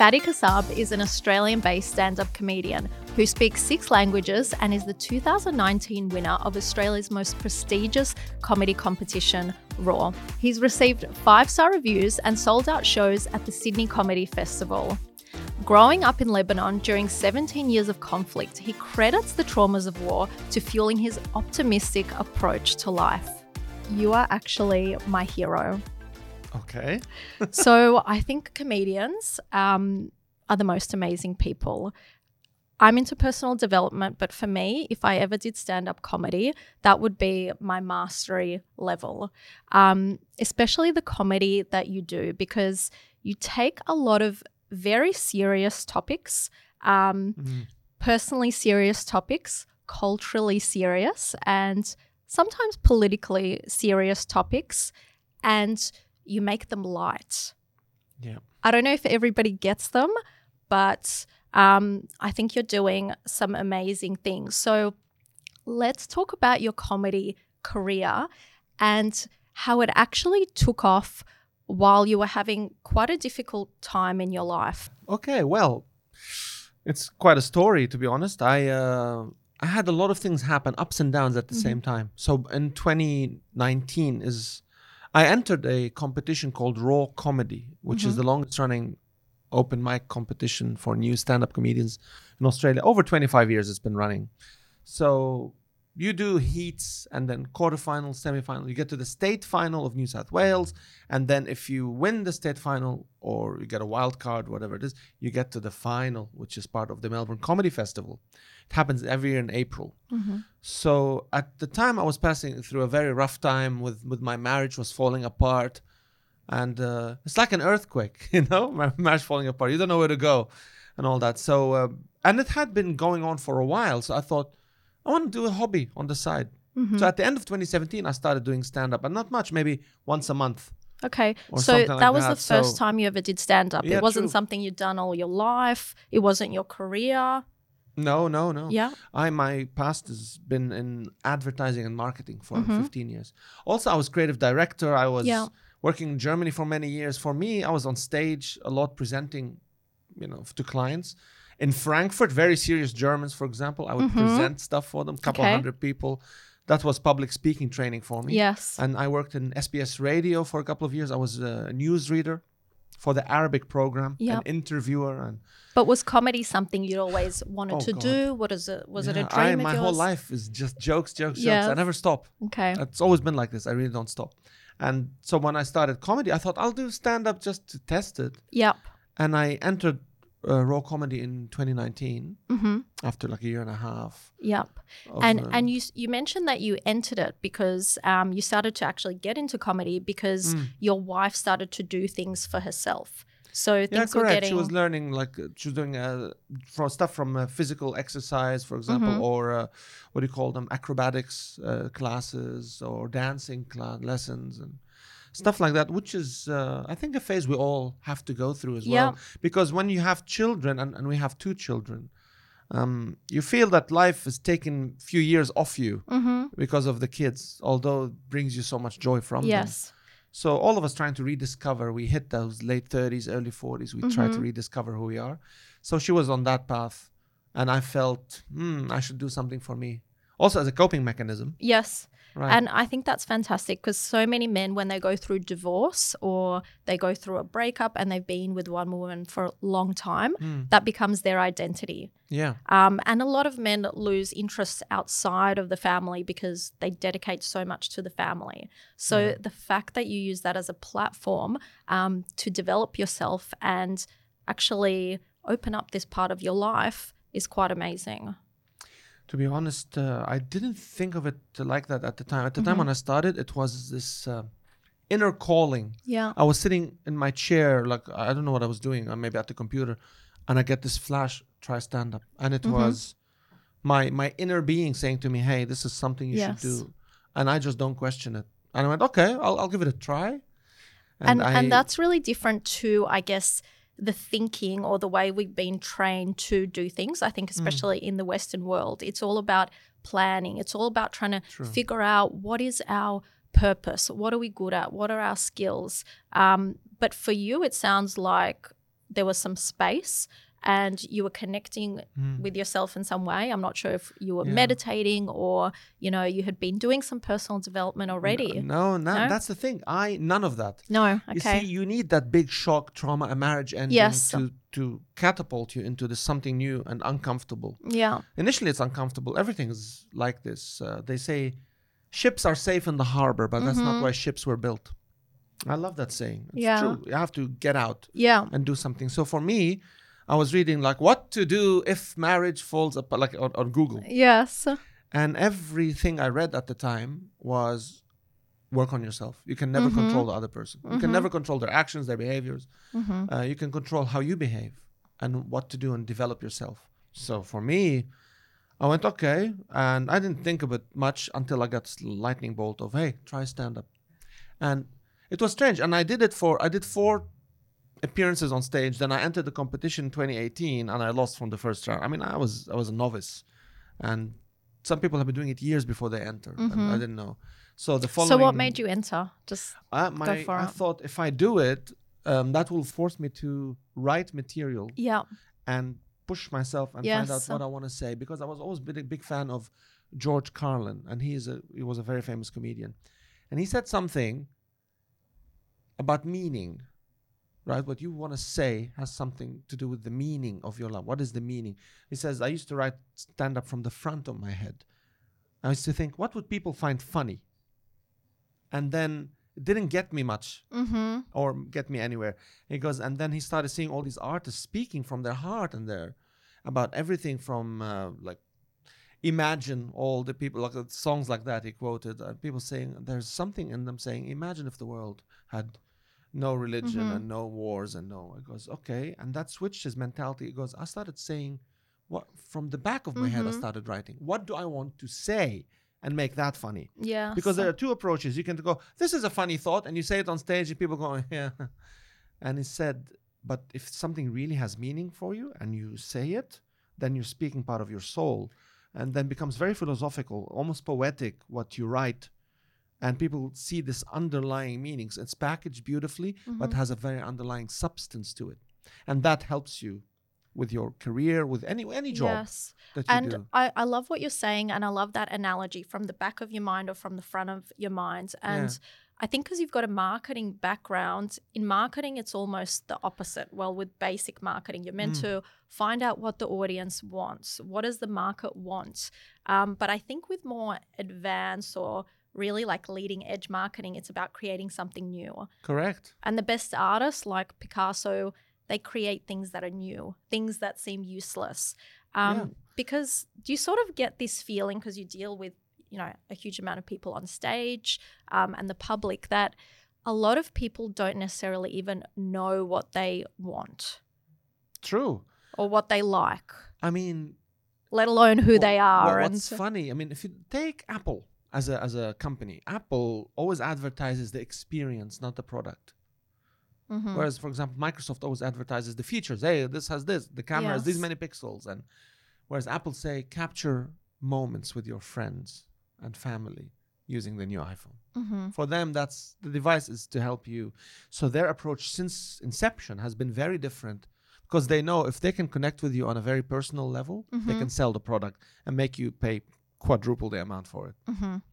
Fadi Kassab is an Australian-based stand-up comedian who speaks 6 languages and is the 2019 winner of Australia's most prestigious comedy competition, Raw. He's received 5-star reviews and sold out shows at the Sydney Comedy Festival. Growing up in Lebanon during 17 years of conflict, he credits the traumas of war to fueling his optimistic approach to life. You are actually my hero. Okay. So I think comedians are the most amazing people. I'm into personal development, but for me, if I ever did stand-up comedy, that would be my mastery level, especially the comedy that you do, because you take a lot of very serious topics, personally serious topics, culturally serious, and sometimes politically serious topics, and you make them light. Yeah. I don't know if everybody gets them, but I think you're doing some amazing things. So let's talk about your comedy career and how it actually took off while you were having quite a difficult time in your life. Okay, well, it's quite a story, to be honest. I had a lot of things happen, ups and downs at the same time. So in 2019 I entered a competition called Raw Comedy, which is the longest running open mic competition for new stand-up comedians in Australia. Over 25 years it's been running. So you do heats and then quarterfinal, semi-final. You get to the state final of New South Wales. And then if you win the state final or you get a wild card, whatever it is, you get to the final, which is part of the Melbourne Comedy Festival. It happens every year in April. So at the time I was passing through a very rough time with my marriage was falling apart. And it's like an earthquake, my marriage falling apart. You don't know where to go and all that. So, and it had been going on for a while. So I thought, I want to do a hobby on the side. So at the end of 2017, I started doing stand-up, and not much, maybe once a month. Okay, or so something like that was that. the first time you ever did stand-up. Yeah, It wasn't true. something you'd done all your life. It wasn't your career. No. Yeah. My past has been in advertising and marketing for 15 years. Also, I was creative director. I was working in Germany for many years. For me, I was on stage a lot presenting, to clients. In Frankfurt, very serious Germans, for example, I would present stuff for them, couple hundred people. That was public speaking training for me. Yes. And I worked in SBS radio for a couple of years. I was a newsreader for the Arabic program, an interviewer. But was comedy something you'd always wanted to God. do? What is it? Was it a dream of My yours? whole life is just jokes. Yes. I never stop. Okay. It's always been like this. I really don't stop. And so when I started comedy, I thought I'll do stand-up just to test it. Yep. And I entered Raw Comedy in 2019 after like a year and a half. Yep. And you mentioned that you entered it because you started to actually get into comedy because your wife started to do things for herself. So things were getting... She was learning, she was doing stuff from physical exercise, for example, or what do you call them, acrobatics classes or dancing lessons and stuff like that, which is, I think, a phase we all have to go through as well. Because when you have children, and we have 2 children, you feel that life is taking a few years off you because of the kids, although it brings you so much joy from them. So all of us trying to rediscover, we hit those late 30s, early 40s, we try to rediscover who we are. So she was on that path, and I felt, I should do something for me. Also as a coping mechanism. Yes. Right. And I think that's fantastic because so many men, when they go through divorce or they go through a breakup and they've been with one woman for a long time, that becomes their identity. Yeah. And a lot of men lose interests outside of the family because they dedicate so much to the family. So the fact that you use that as a platform to develop yourself and actually open up this part of your life is quite amazing. To be honest, I didn't think of it like that at the time. At the time when I started, it was this inner calling. Yeah. I was sitting in my chair, I don't know what I was doing, or maybe at the computer, and I get this flash, try stand-up. And it was my inner being saying to me, hey, this is something you should do. And I just don't question it. And I went, okay, I'll give it a try. And that's really different to, I guess, the thinking or the way we've been trained to do things. I think especially in the Western world, it's all about planning. It's all about trying to figure out what is our purpose, what are we good at, what are our skills. But for you, it sounds like there was some space and you were connecting with yourself in some way. I'm not sure if you were meditating or, you know, you had been doing some personal development already. No, that's the thing. None of that. No, okay. You see, you need that big shock, trauma, a marriage ending to catapult you into this something new and uncomfortable. Yeah. Initially, it's uncomfortable. Everything is like this. They say ships are safe in the harbor, but that's not why ships were built. I love that saying. It's true. You have to get out and do something. So for me, I was reading like what to do if marriage falls apart, like on Google. Yes. And everything I read at the time was work on yourself. You can never control the other person. You can never control their actions, their behaviors. You can control how you behave and what to do and develop yourself. So for me, I went, okay. And I didn't think of it much until I got lightning bolt of, hey, try stand up. And it was strange. And I did 4 appearances on stage. Then I entered the competition in 2018 and I lost from the first round. I mean, I was a novice, and some people have been doing it years before they enter, and I didn't know. So the following. So what made you enter? Just go for it. I thought if I do it, that will force me to write material. Yeah. And push myself and find out what I want to say, because I was always been a big fan of George Carlin, and he was a very famous comedian, and he said something about meaning. Right, what you want to say has something to do with the meaning of your life. What is the meaning? He says, I used to write stand-up from the front of my head. I used to think, what would people find funny? And then it didn't get me much or get me anywhere. He goes, and then he started seeing all these artists speaking from their heart and about everything from like Imagine, all the people, like songs like that he quoted. People saying, there's something in them saying, imagine if the world had no religion and no wars and no. It goes, okay. And that switched his mentality. It goes, I started saying, what from the back of my head, I started writing. What do I want to say and make that funny? Yeah. Because there are 2 approaches. You can go, this is a funny thought, and you say it on stage and people go, yeah. And he said, but if something really has meaning for you and you say it, then you're speaking part of your soul, and then becomes very philosophical, almost poetic what you write. And people see this underlying meanings. It's packaged beautifully, but has a very underlying substance to it. And that helps you with your career, with any job that you do. And I love what you're saying, and I love that analogy, from the back of your mind or from the front of your mind. And I think because you've got a marketing background, in marketing it's almost the opposite. Well, with basic marketing, you're meant to find out what the audience wants. What does the market want? But I think with more advanced or really like leading edge marketing, it's about creating something new. Correct. And the best artists like Picasso, they create things that are new, things that seem useless. Because do you sort of get this feeling, because you deal with, you know, a huge amount of people on stage and the public, that a lot of people don't necessarily even know what they want? True. Or what they like. I mean, let alone who they are. What's funny, I mean, if you take Apple as a company, Apple always advertises the experience, not the product. Whereas, for example, Microsoft always advertises the features. Hey, this has this. The camera has these many pixels. And whereas Apple say, capture moments with your friends and family using the new iPhone. For them, that's the device is to help you. So their approach since inception has been very different, because they know if they can connect with you on a very personal level, they can sell the product and make you pay quadruple the amount for it.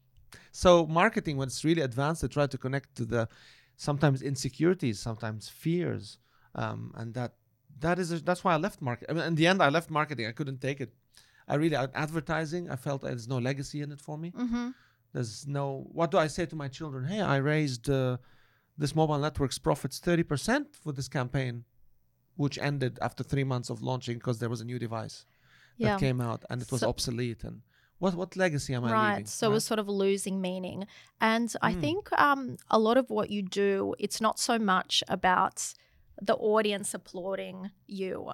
So marketing, when it's really advanced, they try to connect to the sometimes insecurities, sometimes fears, and that's why I left marketing. I mean, in the end, I left marketing. I couldn't take it. Advertising, I felt there's no legacy in it for me. There's no. What do I say to my children? Hey, I raised this mobile network's profits 30% for this campaign, which ended after 3 months of launching because there was a new device that came out and it was obsolete. And what legacy am I leaving? Right. So it was sort of losing meaning. And I think a lot of what you do, it's not so much about the audience applauding you.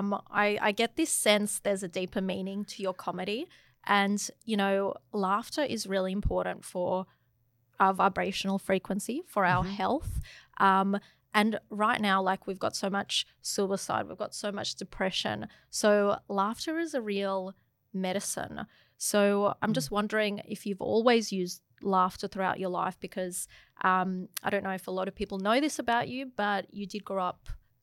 I get this sense there's a deeper meaning to your comedy. And, you know, laughter is really important for our vibrational frequency, for our health. And right now, like, we've got so much suicide, we've got so much depression. So laughter is a real medicine. So I'm just wondering if you've always used laughter throughout your life, because I don't know if a lot of people know this about you, but you did grow up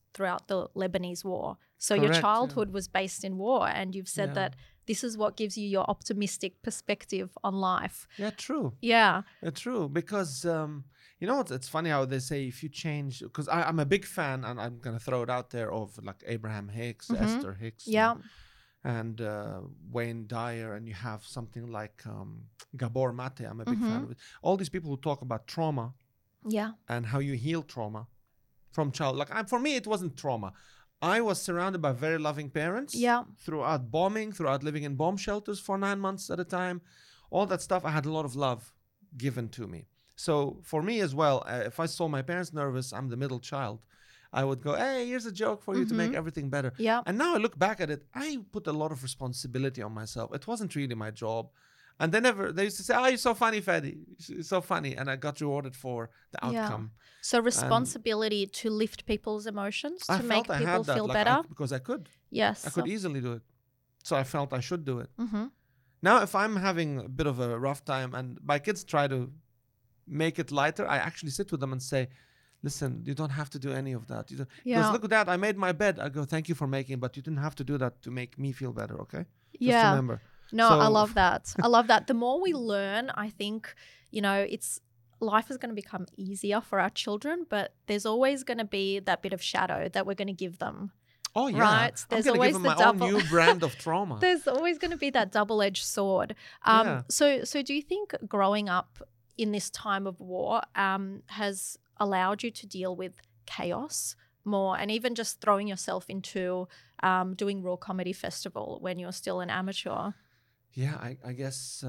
throughout the Lebanese war. So your Correct, yeah. childhood was based in war, and you've said Yeah. that this is what gives you your optimistic perspective on life. Yeah, true. Yeah. True, because you know what? It's funny how they say if you change. Because I'm a big fan, and I'm gonna throw it out there of like Abraham Hicks, Esther Hicks, Yeah. and Wayne Dyer, and you have something like Gabor Mate. I'm a big fan of it. All these people who talk about trauma Yeah. and how you heal trauma from child. Like for me, it wasn't trauma. I was surrounded by very loving parents. Yeah. Throughout bombing, throughout living in bomb shelters for 9 months at a time, all that stuff. I had a lot of love given to me. So for me as well, if I saw my parents nervous, I'm the middle child. I would go, hey, here's a joke for you to make everything better. Yeah. And now I look back at it, I put a lot of responsibility on myself. It wasn't really my job. And they used to say, oh, you're so funny, Fadi. You're so funny. And I got rewarded for the outcome. So responsibility to lift people's emotions, to I make felt I people had that, feel like, better. because I could. Yes. I could easily do it. So I felt I should do it. Mm-hmm. Now, if I'm having a bit of a rough time and my kids try to make it lighter, I actually sit with them and say, listen, you don't have to do any of that. Because look at that, I made my bed. I go, thank you for making it, but you didn't have to do that to make me feel better, okay? Just remember. No, So- I love that. I love that. The more we learn, I think, life is going to become easier for our children, but there's always going to be that bit of shadow that we're going to give them. Oh, yeah. Right? I'm There's going to always give the them my own double- new brand of trauma. There's always going to be that double-edged sword. Yeah. So do you think growing up in this time of war has allowed you to deal with chaos more, and even just throwing yourself into doing Raw Comedy Festival when you're still an amateur? Yeah, I guess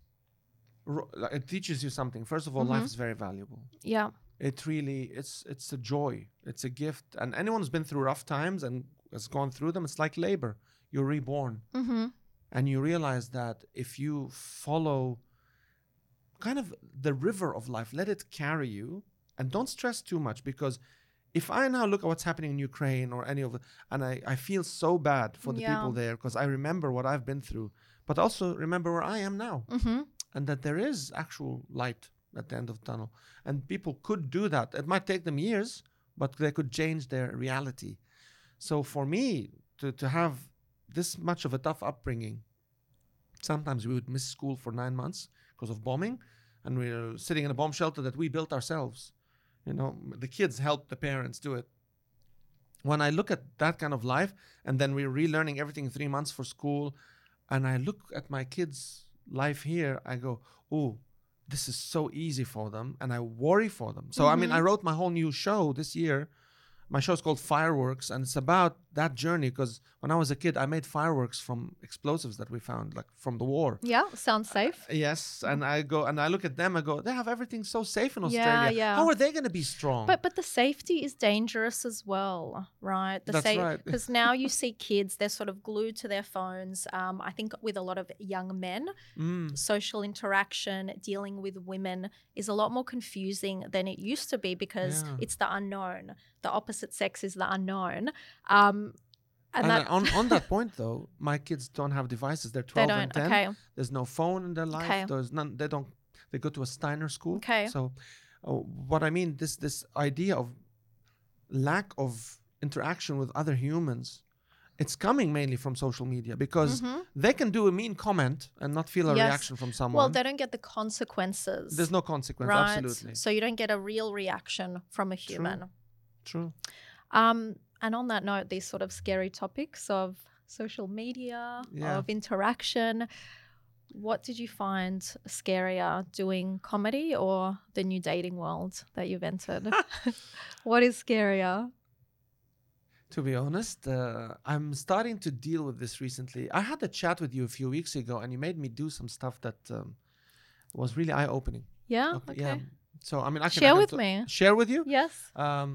it teaches you something. First of all, life is very valuable. Yeah. It really, it's a joy. It's a gift. And anyone who's been through rough times and has gone through them, it's like labor. You're reborn. Mm-hmm. And you realize that if you follow kind of the river of life, let it carry you, and don't stress too much, because if I now look at what's happening in Ukraine or any of it, and I feel so bad for the people there, because I remember what I've been through, but also remember where I am now, and that there is actual light at the end of the tunnel. And people could do that. It might take them years, but they could change their reality. So for me, to have this much of a tough upbringing, sometimes we would miss school for 9 months because of bombing, and we were sitting in a bomb shelter that we built ourselves. The kids helped the parents do it. When I look at that kind of life, and then we're relearning everything in 3 months for school, and I look at my kids' life here, I go, oh, this is so easy for them, and I worry for them. So, I mean, I wrote my whole new show this year. My show is called Fireworks, and it's about that journey, because when I was a kid, I made fireworks from explosives that we found, like from the war. Yeah, sounds safe. Yes, and I go and I look at them, I go, they have everything so safe in Australia. Yeah. How are they going to be strong? But the safety is dangerous as well, right? That's right. Because now you see kids, they're sort of glued to their phones. I think with a lot of young men, social interaction, dealing with women is a lot more confusing than it used to be, because it's the unknown. The opposite sex is the unknown. And on that point, though, my kids don't have devices. They're 12 and 10. Okay. There's no phone in their life. Okay. There's none. They go to a Steiner school. Okay. So what I mean, this idea of lack of interaction with other humans, it's coming mainly from social media, because they can do a mean comment and not feel a reaction from someone. Well, they don't get the consequences. There's no consequence, right? absolutely. So you don't get a real reaction from a human. True. And on that note, these sort of scary topics of social media, of interaction, what did you find scarier, doing comedy or the new dating world that you've entered? What is scarier? To be honest, I'm starting to deal with this recently. I had a chat with you a few weeks ago, and you made me do some stuff that was really eye-opening. Yeah? Okay. Yeah. So, I mean, I can Share with me. Share with you? Yes.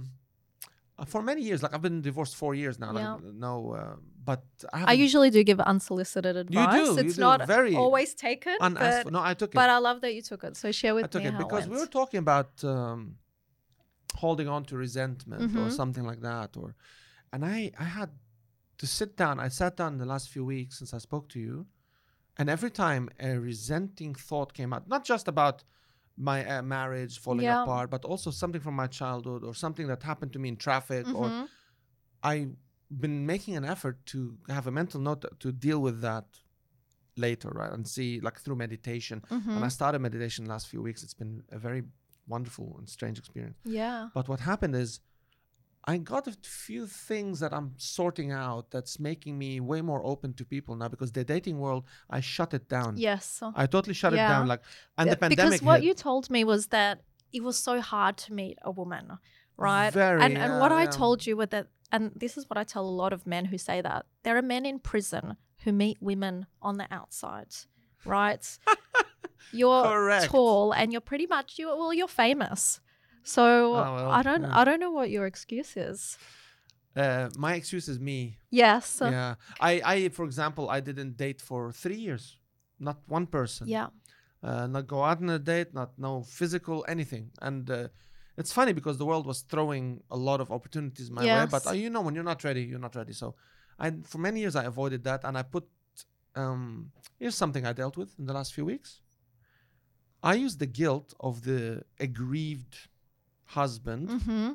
For many years, like I've been divorced 4 years now. Yeah. Like, but I usually do give unsolicited advice. You It's do. not Very always taken. unasked for. No, I took it. But I love that you took it. So share with I took me it how because it we were went. talking about holding on to resentment or something like that, and I had to sit down. I sat down in the last few weeks since I spoke to you, and every time a resenting thought came out, not just about my marriage falling apart, but also something from my childhood or something that happened to me in traffic, or I've been making an effort to have a mental note to deal with that later, right? And see, like, through meditation. And I started meditation last few weeks. It's been a very wonderful and strange experience. Yeah. But what happened is I got a few things that I'm sorting out that's making me way more open to people now, because the dating world, I shut it down. Yes. I totally shut it Yeah. down. Like, and the pandemic Because what hit. you told me was that it was so hard to meet a woman, right? Very, and what I yeah. told you was that, and this is what I tell a lot of men who say that, there are men in prison who meet women on the outside, right? You're Correct. tall and you're pretty much, you're famous. So well, I don't know what your excuse is. My excuse is me. Yes. Yeah. I, for example, I didn't date for 3 years. Not one person. Yeah. Not go out on a date, not no physical, anything. And it's funny because the world was throwing a lot of opportunities my way. Yes. But when you're not ready, you're not ready. So for many years, I avoided that. And I put, here's something I dealt with in the last few weeks. I used the guilt of the aggrieved husband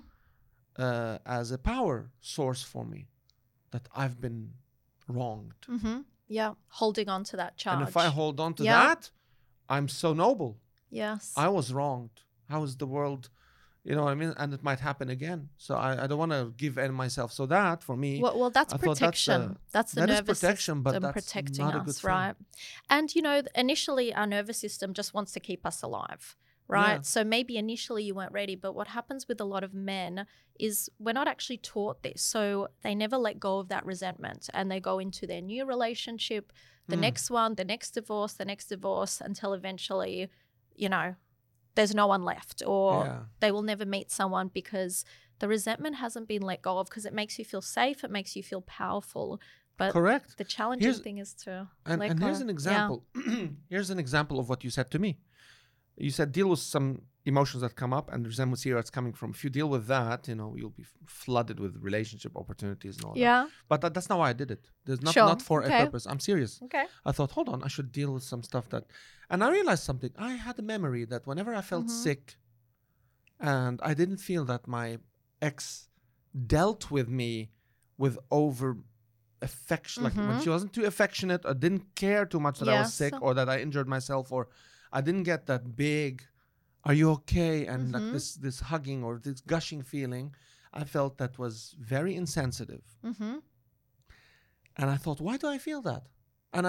as a power source for me, that I've been wronged. Yeah. Holding on to that charge. And if I hold on to that, I'm so noble. Yes. I was wronged. How is the world, you know what I mean? And it might happen again. So I don't want to give in myself. So that, for me, well, that's I thought protection. That's the that is nervous protection, but system that's protecting not a good us, thing. right? And initially our nervous system just wants to keep us alive, right? Yeah. So maybe initially you weren't ready, but what happens with a lot of men is we're not actually taught this. So they never let go of that resentment, and they go into their new relationship, the next one, the next divorce, until eventually, there's no one left, or they will never meet someone because the resentment hasn't been let go of, because it makes you feel safe, it makes you feel powerful. But Correct. the challenging thing is to let and go. here's an example. Here's an example of what you said to me. You said deal with some emotions that come up, and resentment here it's coming from. If you deal with that, you'll be flooded with relationship opportunities and all that. But that's not why I did it. There's not for a purpose. I'm serious. Okay. I thought, hold on, I should deal with some stuff and I realized something. I had a memory that whenever I felt sick, and I didn't feel that my ex dealt with me with over affection, like when she wasn't too affectionate or didn't care too much that I was sick or that I injured myself, or I didn't get that big, are you okay? And like this hugging or this gushing feeling, I felt that was very insensitive. And I thought, why do I feel that? And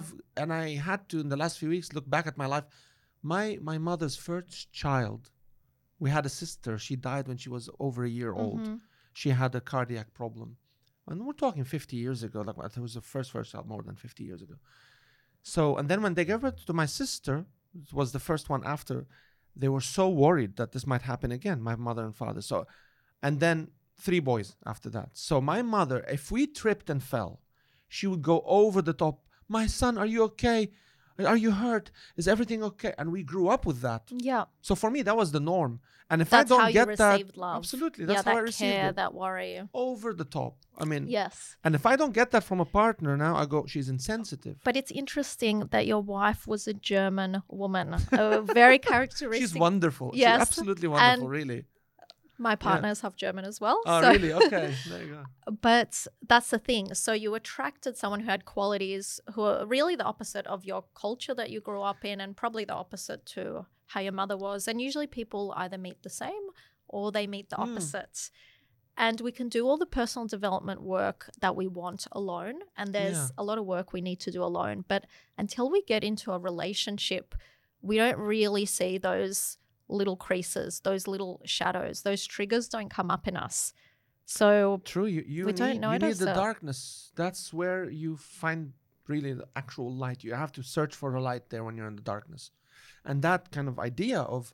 I had to, in the last few weeks, look back at my life. My mother's first child, we had a sister. She died when she was over a year old. She had a cardiac problem. And we're talking 50 years ago. Like, it was the first child more than 50 years ago. So, and then when they gave birth to my sister, it was the first one after, they were so worried that this might happen again, my mother and father. So, and then 3 boys after that. So my mother, if we tripped and fell, she would go over the top. My son, are you okay? Are you hurt? Is everything okay? And we grew up with that. Yeah. So for me, that was the norm. And if That's I don't how get you that, received love. absolutely, that's how I that received care, it. that worry. Over the top. I mean, Yes. And if I don't get that from a partner now, I go, she's insensitive. But it's interesting that your wife was a German woman, a very characteristic. She's wonderful. Yes. She's absolutely wonderful, And really. My partners have German as well. Oh, so. really? Okay, there you go. But that's the thing. So you attracted someone who had qualities who are really the opposite of your culture that you grew up in, and probably the opposite to how your mother was. And usually people either meet the same or they meet the opposites. And we can do all the personal development work that we want alone. And there's a lot of work we need to do alone. But until we get into a relationship, we don't really see those little creases, those little shadows, those triggers don't come up in us. So true, you we don't need notice the it. darkness. That's where you find really the actual light. You have to search for the light there when you're in the darkness. And that kind of idea of,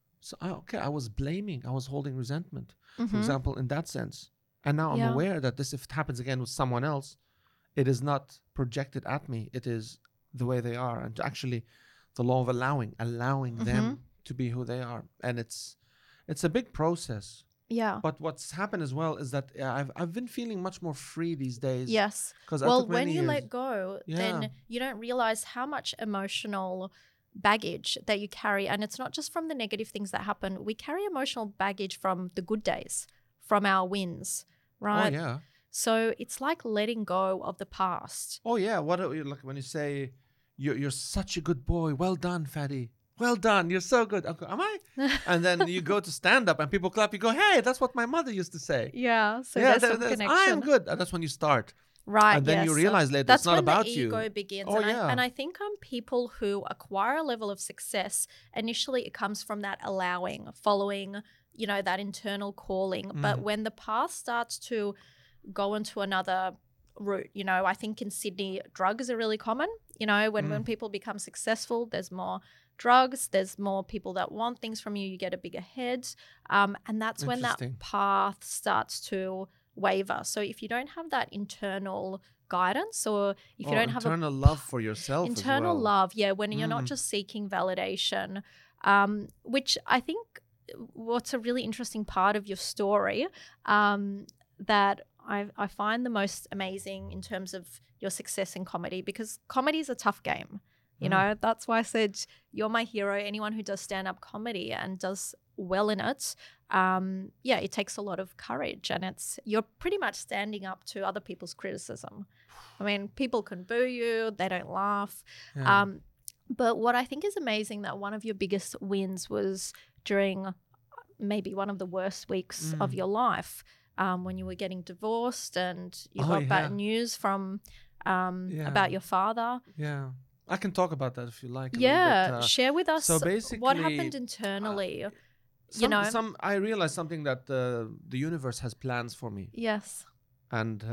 I was blaming, I was holding resentment, for example, in that sense. And now I'm aware that this, if it happens again with someone else, it is not projected at me. It is the way they are. And actually the law of allowing them to be who they are. And it's a big process. Yeah. But what's happened as well is that I've been feeling much more free these days. Yes. Well, when you let go, then you don't realize how much emotional baggage that you carry. And it's not just from the negative things that happen. We carry emotional baggage from the good days, from our wins, right? Oh, yeah. So it's like letting go of the past. Oh yeah, what are you, like when you say you're such a good boy, well done, fatty, well done, you're so good. I go, am I? And then you go to stand up and people clap. You go, hey, that's what my mother used to say. Yeah, so Yeah, there's some I'm connection. good. And that's when you start. Right, And then yes. you So realize later that's it's not when about the you. ego begins. Oh, and yeah. I think people who acquire a level of success, initially it comes from that allowing, following, that internal calling. But when the path starts to go into another route, I think in Sydney, drugs are really common. When people become successful, there's more drugs, there's more people that want things from you, you get a bigger head. And that's when that Interesting. path starts to waver. So if you don't have that internal guidance, or if you don't have internal love for yourself internal as well. love, when you're not just seeking validation, which I think what's a really interesting part of your story, that I find the most amazing in terms of your success in comedy, because comedy is a tough game. That's why I said you're my hero. Anyone who does stand-up comedy and does well in it, it takes a lot of courage, and you're pretty much standing up to other people's criticism. I mean, people can boo you, they don't laugh. Yeah. But what I think is amazing, that one of your biggest wins was during maybe one of the worst weeks of your life, when you were getting divorced and you got bad news from about your father. Yeah. I can talk about that if you like. Yeah, share with us so basically, what happened internally. I realized something, that the universe has plans for me. Yes. And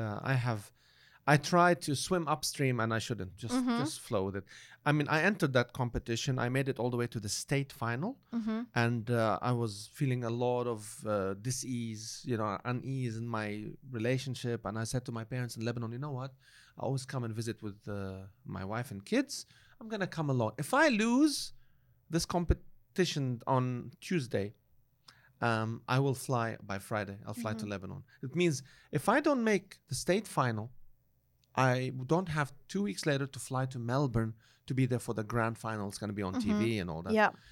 I tried to swim upstream, and I shouldn't just flow with it. I mean, I entered that competition. I made it all the way to the state final, and I was feeling a lot of dis-ease, unease in my relationship. And I said to my parents in Lebanon, you know what? I always come and visit with my wife and kids. I'm gonna come along. If I lose this competition on Tuesday, I will fly by Friday. I'll fly to Lebanon. It means if I don't make the state final, I don't have 2 weeks later to fly to Melbourne to be there for the grand final. It's going to be on TV and all that. Yeah.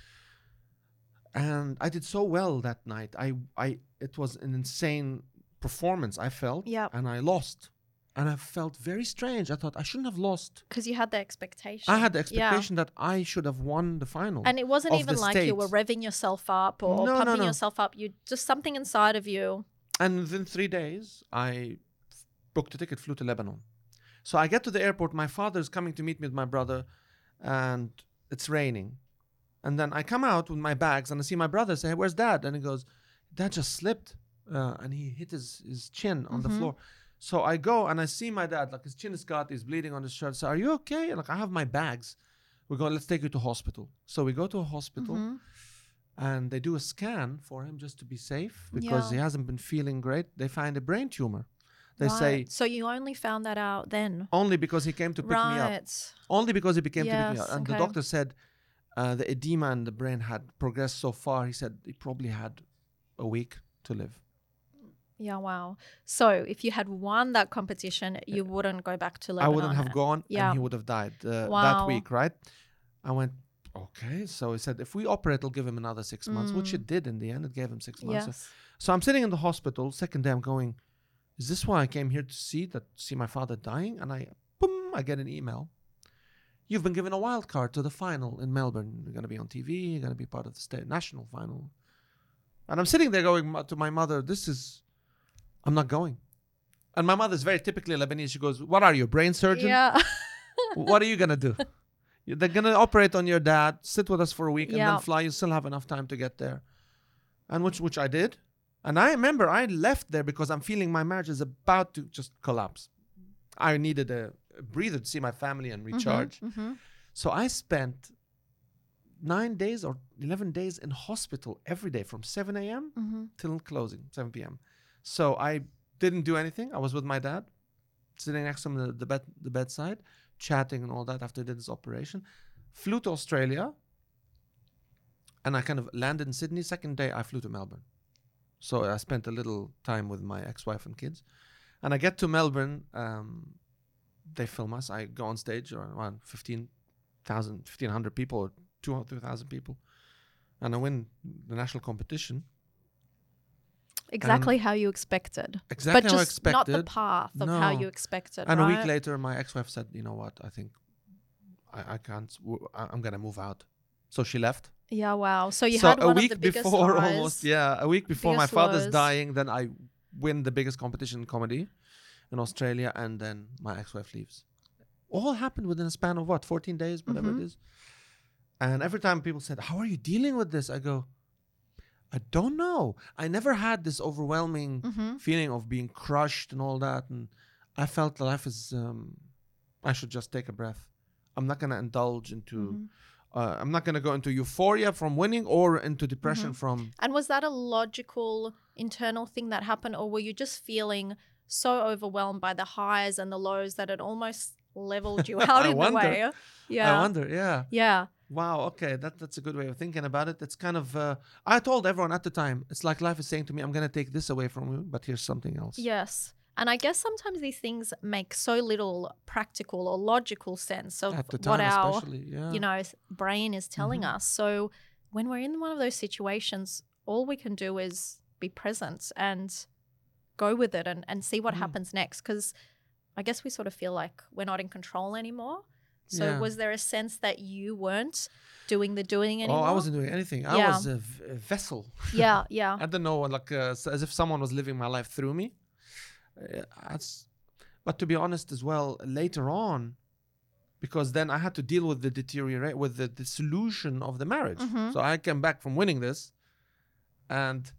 And I did so well that night. It was an insane performance, I felt. Yeah. And I lost. And I felt very strange. I thought I shouldn't have lost. Because you had the expectation. I had the expectation that I should have won the final. And it wasn't even like you were revving yourself up or pumping yourself up. You just something inside of you. And within 3 days, I booked a ticket, flew to Lebanon. So I get to the airport. My father is coming to meet me with my brother, and it's raining. And then I come out with my bags, and I see my brother say, hey, where's Dad? And he goes, Dad just slipped. And he hit his chin on the floor. So I go and I see my dad, like his chin is cut, he's bleeding on his shirt. So, are you okay? Like, I have my bags. We go, let's take you to hospital. So we go to a hospital and they do a scan for him just to be safe, because he hasn't been feeling great. They find a brain tumor. They say. So you only found that out then? Only because he came to pick me up. Only because he came to pick me up. And the doctor said the edema in the brain had progressed so far. He said he probably had a week to live. Yeah, wow. So if you had won that competition, you wouldn't go back to Lebanon. I wouldn't have gone, and he would have died that week, right? I went, okay. So he said, if we operate, it'll give him another 6 months, which it did in the end. It gave him 6 months. Yes. So I'm sitting in the hospital. Second day, I'm going, is this why I came here to see my father dying? And I get an email. You've been given a wild card to the final in Melbourne. You're going to be on TV. You're going to be part of the state national final. And I'm sitting there going to my mother, I'm not going. And my mother's very typically Lebanese. She goes, what are you, a brain surgeon? Yeah. What are you going to do? They're going to operate on your dad, sit with us for a week, and then fly. You still have enough time to get there. And which I did. And I remember I left there because I'm feeling my marriage is about to just collapse. I needed a breather to see my family and recharge. So I spent 9 days or 11 days in hospital every day from 7 a.m. till closing, 7 p.m. So I didn't do anything. I was with my dad, sitting next to him at the bedside, chatting and all that after I did this operation. Flew to Australia, and I kind of landed in Sydney. Second day, I flew to Melbourne. So I spent a little time with my ex-wife and kids. And I get to Melbourne. They film us. I go on stage around 1,500 people or 2,000 people. And I win the national competition. exactly how you expected. Exactly but how I just not the expected. path of how No. you expected, And right? a week later, my ex-wife said, "You know what? I think I can't. I'm gonna move out." So she left. Yeah, wow. So you So had a one of week the biggest before, highs, almost, yeah, a week before my biggest father's lows. dying, then I win the biggest competition in comedy in Australia, and then my ex-wife leaves. All happened within a span of what, 14 days, whatever it is. And every time people said, "How are you dealing with this?" I go, "I don't know. I never had this overwhelming feeling of being crushed and all that, and I felt life is. I should just take a breath. I'm not gonna indulge into." I'm not going to go into euphoria from winning or into depression from. And was that a logical internal thing that happened, or were you just feeling so overwhelmed by the highs and the lows that it almost leveled you out I in wonder. a way? I Yeah. wonder. Yeah. Yeah. Wow. Okay. That's a good way of thinking about it. It's kind of. I told everyone at the time. It's like life is saying to me, "I'm going to take this away from you, but here's something else." Yes. And I guess sometimes these things make so little practical or logical sense of At the what time, our, especially. Yeah. brain is telling us. So when we're in one of those situations, all we can do is be present and go with it and see what happens next. Because I guess we sort of feel like we're not in control anymore. So Yeah. was there a sense that you weren't doing the doing anymore? Oh, I wasn't doing anything. I Yeah. was a vessel. Yeah, yeah. I don't know, like as if someone was living my life through me. But to be honest as well, later on, because then I had to deal with the deteriorate with the dissolution of the marriage. So I came back from winning this, and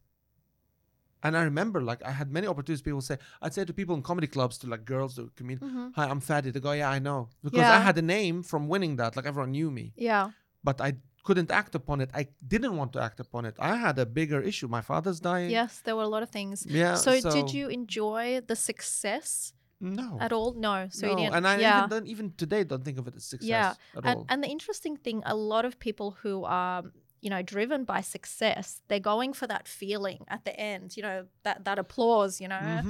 I remember like I had many opportunities. People say, I'd say to people in comedy clubs, to like girls or comedians, "Hi, I'm Fadi." They go, "Yeah, I know," because I Yeah. had a name from winning that. Like everyone knew me, Yeah. but I couldn't act upon it. I didn't want to act upon it. I had a bigger issue. My father's dying. Yes, there were a lot of things. Yeah. So did you enjoy the success No. at all? No. So you No, didn't. and I yeah. even today don't think of it as success Yeah. at all. And the interesting thing, a lot of people who are, driven by success, they're going for that feeling at the end, that applause,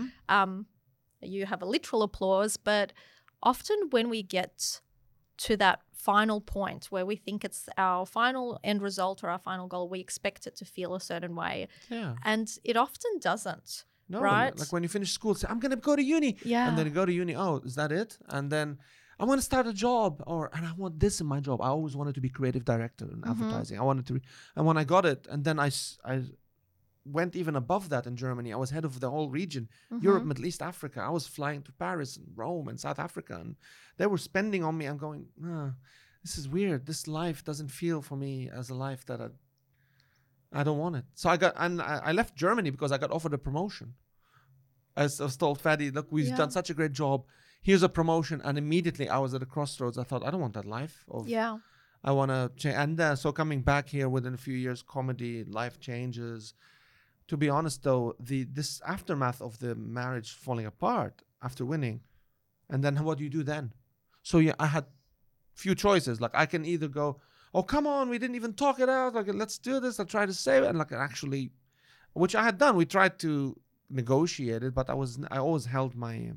you have a literal applause, but often when we get to that final point where we think it's our final end result or our final goal, we expect it to feel a certain way. Yeah. And it often doesn't. No, right? like when you finish school, say, "I'm gonna go to uni," Yeah. and then you go to uni. Oh, is that it? And then I want to start a job, and I want this in my job. I always wanted to be creative director in advertising. I wanted to, and when I got it, and then I went even above that in Germany. I was head of the whole region, Europe, Middle East, Africa. I was flying to Paris and Rome and South Africa, and they were spending on me. I'm going, this is weird. This life doesn't feel for me as a life that I don't want it. So I left Germany because I got offered a promotion. I was told, "Fadi, look, we've done such a great job. Here's a promotion." And immediately I was at a crossroads. I thought, I don't want that life. I want to change. And so coming back here within a few years, comedy, life changes. To be honest, though, this aftermath of the marriage falling apart after winning, and then what do you do then? So I had few choices. Like I can either go, "Oh, come on, we didn't even talk it out. Like, let's do this. I'll try to save it." And like actually, which I had done. We tried to negotiate it, but I always held my,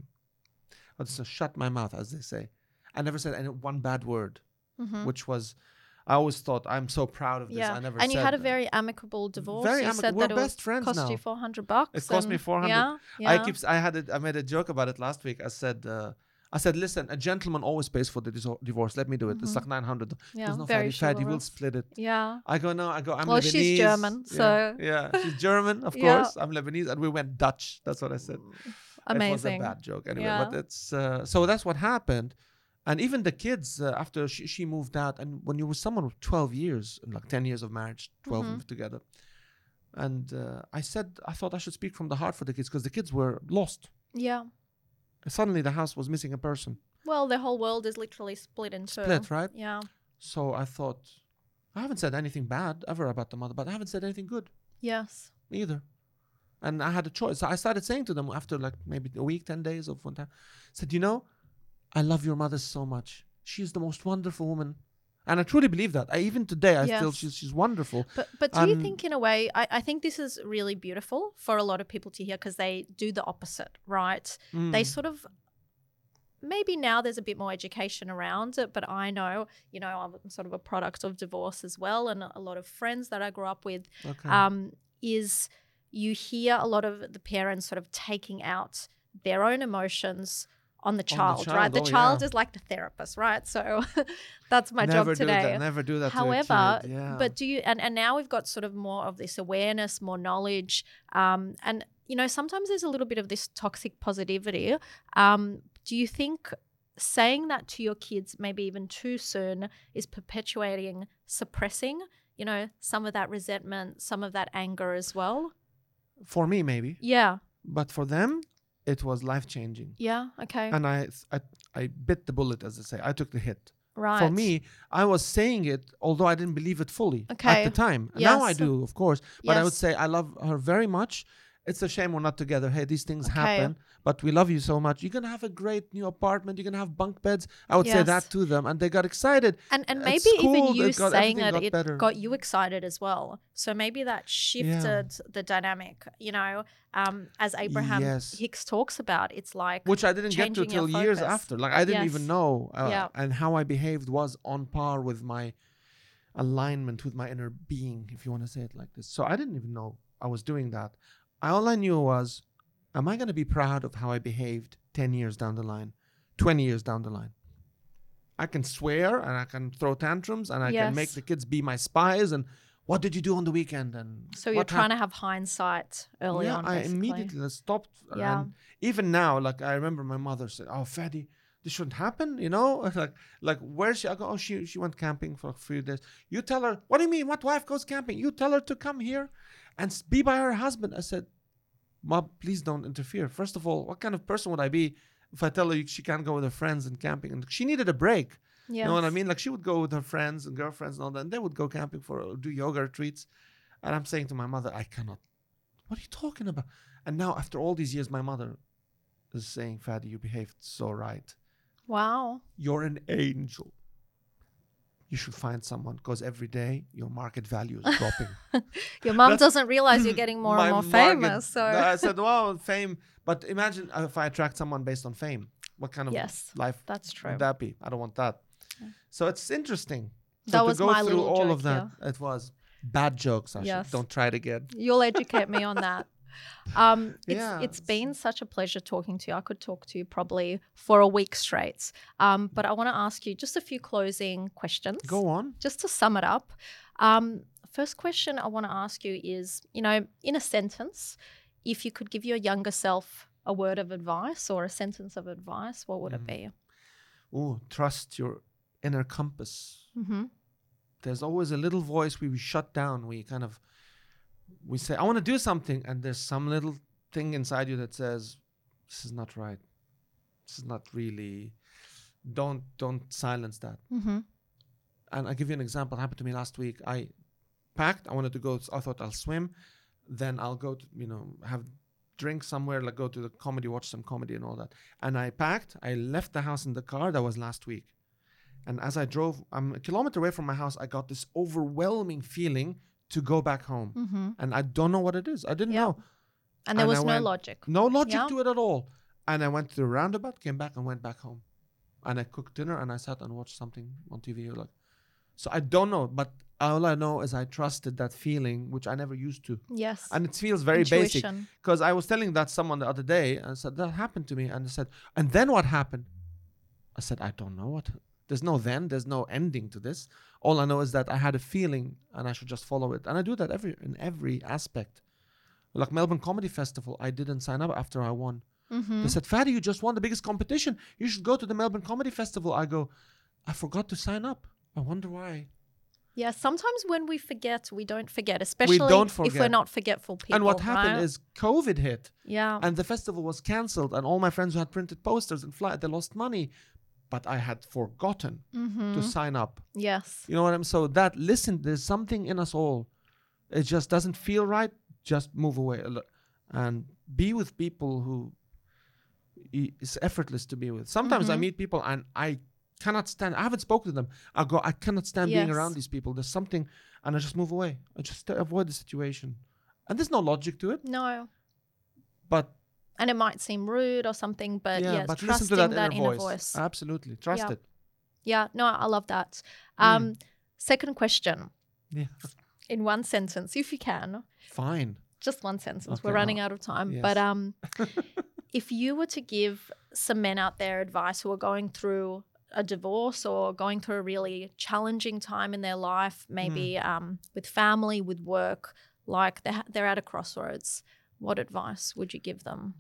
shut my mouth, as they say. I never said one bad word, which was, I always thought, I'm so proud of this. I never. And you had a that. very amicable divorce. Very you said We're that best it friends cost now. you $400. It cost me 400. Yeah. I made a joke about it last week. I said, "Listen, a gentleman always pays for the divorce. Let me do it. It's like 900. Yeah, There's no very Fadi, we'll chivalrous. split it." Yeah. I go, "No." I'm Well, Lebanese. she's German, so yeah, she's German, of Yeah. course. I'm Lebanese, and we went Dutch. That's what I said. Amazing. It was a bad joke anyway, Yeah. but it's so that's what happened. And even the kids, after she moved out, and when you were someone with 12 years, and like 10 years of marriage, 12 of them together, and I thought I should speak from the heart for the kids, because the kids were lost. Yeah. Suddenly the house was missing a person. Well, the whole world is literally split in two. Split, right? Yeah. So I thought, I haven't said anything bad ever about the mother, but I haven't said anything good Yes. either. And I had a choice. So I started saying to them after like maybe a week, 10 days of one time, said, I love your mother so much. She's the most wonderful woman. And I truly believe that. Even today, she's wonderful. But do you think in a way, I think this is really beautiful for a lot of people to hear, because they do the opposite, right? They sort of, maybe now there's a bit more education around it, but I know, I'm sort of a product of divorce as well. And a lot of friends that I grew up with is, you hear a lot of the parents sort of taking out their own emotions on the child, right? The oh, child yeah. is like the therapist, right? So that's my Never job today. Never do that However, to a kid. Yeah. but do you, and now we've got sort of more of this awareness, more knowledge, and, you know, sometimes there's a little bit of this toxic positivity. Do you think saying that to your kids, maybe even too soon, is perpetuating, suppressing, you know, some of that resentment, some of that anger as well? For me, maybe. Yeah. But for them, it was life-changing. Yeah. Okay. And I bit the bullet, as they say. I took the hit. Right. For me, I was saying it, although I didn't believe it fully Okay. at the time. Yes. Now I do, of course. But I would Yes. say I love her very much. It's a shame we're not together. Hey, these things Okay. happen, but we love you so much. You're going to have a great new apartment. You're going to have bunk beds. I would say Yes. that to them, and they got excited. And At maybe school, even you saying everything it better. got you excited as well. So maybe that shifted the dynamic, you know, as Abraham Yes. Hicks talks about. It's like, Which I didn't get to changing your till years focus. after. Like I didn't Yes. even know, Yeah. and how I behaved was on par with my alignment with my inner being, if you want to say it like this. So I didn't even know I was doing that. All I knew was, am I going to be proud of how I behaved 10 years down the line, 20 years down the line? I can swear and I can throw tantrums and I can make Yes. the kids be my spies and what did you do on the weekend? And so you're trying to have hindsight early on, I basically. immediately stopped. Yeah. And even now, like I remember my mother said, "Oh, Fadi, this shouldn't happen," you know. like where's she? I go, "Oh, she went camping for a few days." You tell her, "What do you mean? What wife goes camping?" You tell her to come here and be by her husband. I said, "Mom, please don't interfere. First of all, what kind of person would I be if I tell her she can't go with her friends and camping?" And she needed a break. Yes. You know what I mean? Like she would go with her friends and girlfriends and all that, and they would go camping do yoga retreats. And I'm saying to my mother, I cannot. What are you talking about? And now, after all these years, my mother is saying, Fadi, you behaved so right. Wow. You're an angel. You should find someone because every day your market value is dropping. Your mom doesn't realize you're getting more and more famous. So I said, well, fame. But imagine if I attract someone based on fame. What kind of Yes, life that's true. would that be? I don't want that. So it's interesting. So That to was go my through little all joke, of that, it was bad jokes. Asha. Yes. Don't try it again. You'll educate me on that. Yeah. It's been such a pleasure talking to you. I could talk to you probably for a week straight. But I want to ask you just a few closing questions. Go on. Just to sum it up. First question I want to ask you is, you know, in a sentence, if you could give your younger self a word of advice or a sentence of advice, what would it be? Oh, trust your inner compass. Mm-hmm. There's always a little voice we shut down. We say, I want to do something. And there's some little thing inside you that says, this is not right. This is not really, don't silence that. Mm-hmm. And I'll give you an example. It happened to me last week. I packed. I wanted to go. I thought I'll swim. Then I'll go to, have drink somewhere, like go to the comedy, watch some comedy and all that. And I packed. I left the house in the car. That was last week. And as I drove, I'm a kilometer away from my house. I got this overwhelming feeling to go back home. Mm-hmm. And I don't know what it is. I didn't know. And there was I no went- logic. No logic Yeah. to it at all. And I went to the roundabout, came back and went back home. And I cooked dinner and I sat and watched something on TV. So I don't know, but all I know is I trusted that feeling, which I never used to. Yes. And it feels very basic. Intuition. Because I was telling that someone the other day and I said, that happened to me. And they said, and then what happened? I said, I don't know what. There's no then, there's no ending to this. All I know is that I had a feeling and I should just follow it. And I do that in every aspect. Like Melbourne Comedy Festival, I didn't sign up after I won. Mm-hmm. They said, Fadi, you just won the biggest competition. You should go to the Melbourne Comedy Festival. I go, I forgot to sign up. I wonder why. Yeah, sometimes when we forget, we don't forget, especially don't if we're forget. not forgetful people. And what happened right? is COVID hit. Yeah. And the festival was cancelled. And all my friends who had printed posters and they lost money. But I had forgotten to sign up. Yes. You know what I'm saying? So there's something in us all. It just doesn't feel right. Just move away. And be with people who it's effortless to be with. Sometimes I meet people and I cannot stand. I haven't spoken to them. I cannot stand being Yes. around these people. There's something, and I just move away. I just avoid the situation. And there's no logic to it. No. But And it might seem rude or something, but yes, but trusting listen to that, inner voice. Absolutely, trust Yeah. it. Yeah, no, I love that. Second question. Yeah, In one sentence, if you can, fine. just one sentence. Okay, We're running out of time. yes. But if you were to give some men out there advice who are going through a divorce or going through a really challenging time in their life, maybe with family, with work, like they're at a crossroads, what advice would you give them?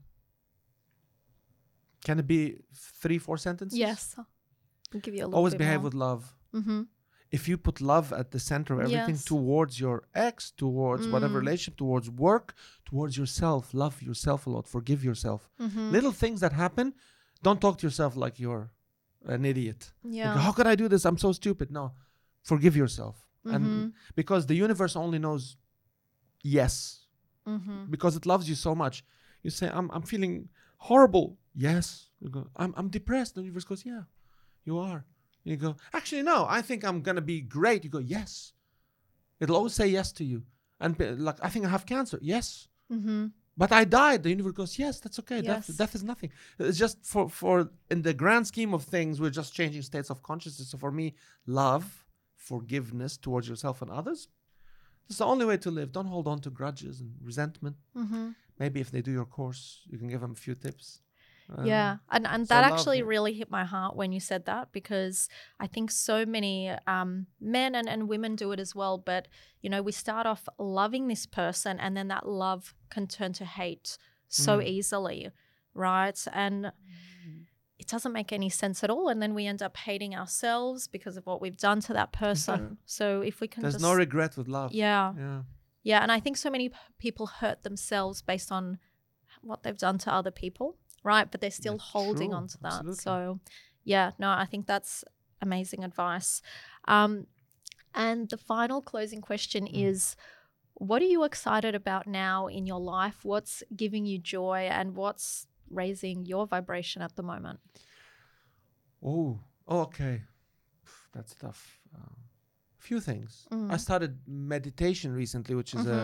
Can it be 3-4 sentences? Yes. I'll give you a little Always bit behave more. with love. Mm-hmm. If you put love at the center of everything, Yes. towards your ex, towards whatever relationship, towards work, towards yourself, love yourself a lot, forgive yourself. Little things that happen, don't talk to yourself like you're an idiot. Yeah. You go, how could I do this? I'm so stupid. No, forgive yourself. And because the universe only knows yes, because it loves you so much. You say, I'm feeling horrible. Yes. You go, I'm depressed. The universe goes, yeah, you are. You go, actually, no, I think I'm going to be great. You go, yes. It'll always say yes to you. And like, I think I have cancer. Yes. But I died. The universe goes, yes, that's okay. Yes. Death is nothing. It's just for in the grand scheme of things, we're just changing states of consciousness. So for me, love, forgiveness towards yourself and others, it's the only way to live. Don't hold on to grudges and resentment. Maybe if they do your course, you can give them a few tips. Yeah. And so that love, actually yeah. really hit my heart when you said that, because I think so many men and women do it as well. But, you know, we start off loving this person and then that love can turn to hate so easily, right? And it doesn't make any sense at all. And then we end up hating ourselves because of what we've done to that person. So if we can There's just... no regret with love. Yeah. Yeah. Yeah. And I think so many people hurt themselves based on what they've done to other people, right? But they're still That's holding true. on to that. Absolutely. So, yeah, no, I think that's amazing advice. And the final closing question is, what are you excited about now in your life? What's giving you joy and what's raising your vibration at the moment? Oh, okay. That's tough. Few things. I started meditation recently, which is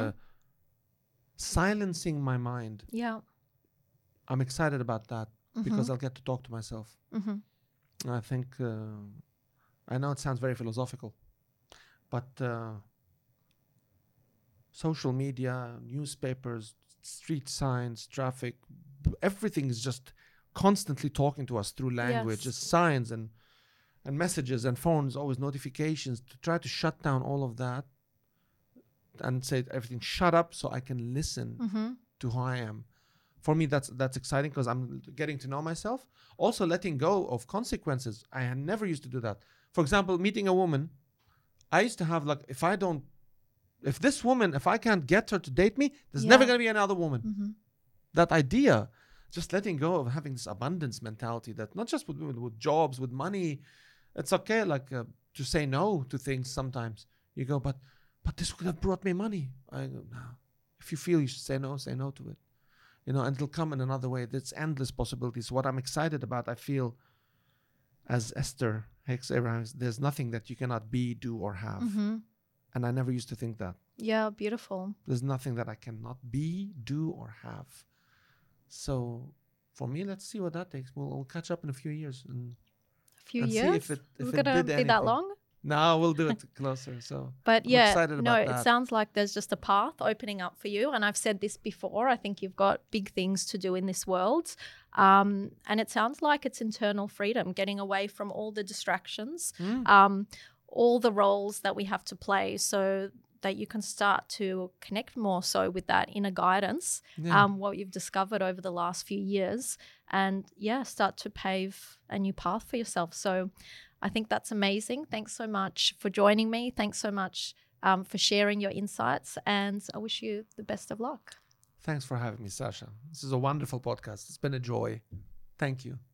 silencing my mind. Yeah. I'm excited about that because I'll get to talk to myself. I think, I know it sounds very philosophical, but social media, newspapers, street signs, traffic, everything is just constantly talking to us through language, Yes. just signs and messages and phones, always notifications, to try to shut down all of that and say everything, shut up so I can listen to who I am. For me, that's exciting because I'm getting to know myself. Also letting go of consequences. I had never used to do that. For example, meeting a woman, I used to have like, if I can't get her to date me, there's never going to be another woman. That idea, just letting go of having this abundance mentality, that not just with women, with jobs, with money, it's okay like to say no to things sometimes. You go, but this could have brought me money. I go, no. If you feel you should say no to it. You know, and it'll come in another way. There's endless possibilities. What I'm excited about, I feel, as Esther Hicks Abraham, there's nothing that you cannot be, do, or have. And I never used to think that. Yeah, beautiful. There's nothing that I cannot be, do, or have. So for me, let's see what that takes. We'll catch up in a few years. And A few see years? if it We're did going to be that anything. long? No, we'll do it closer. So, But I'm yeah, excited no, about it that. sounds like there's just a path opening up for you. And I've said this before, I think you've got big things to do in this world. And it sounds like it's internal freedom, getting away from all the distractions, all the roles that we have to play, so that you can start to connect more so with that inner guidance, what you've discovered over the last few years, and start to pave a new path for yourself. So I think that's amazing. Thanks so much for joining me. Thanks so much for sharing your insights, and I wish you the best of luck. Thanks for having me, Sasha. This is a wonderful podcast. It's been a joy. Thank you.